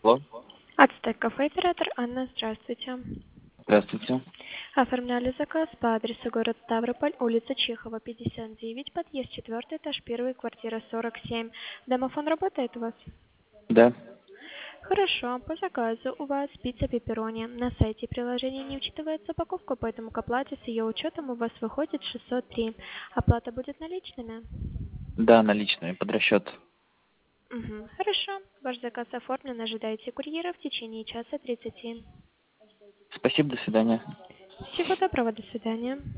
Алло, Ацтек кафе, оператор Анна, здравствуйте. здравствуйте. Оформляли заказ по адресу город Ставрополь, улица Чехова, 59, подъезд 4, этаж 1, квартира 47. Домофон работает у вас? Да, Хорошо, по заказу у вас пицца пепперони. На сайте приложения не учитывается упаковка, поэтому к оплате с ее учетом у вас выходит 603. Оплата будет наличными? да, наличные, под расчет. Угу, хорошо. Ваш заказ оформлен, ожидайте курьера в течение часа 30. Спасибо, до свидания. Всего доброго, до свидания.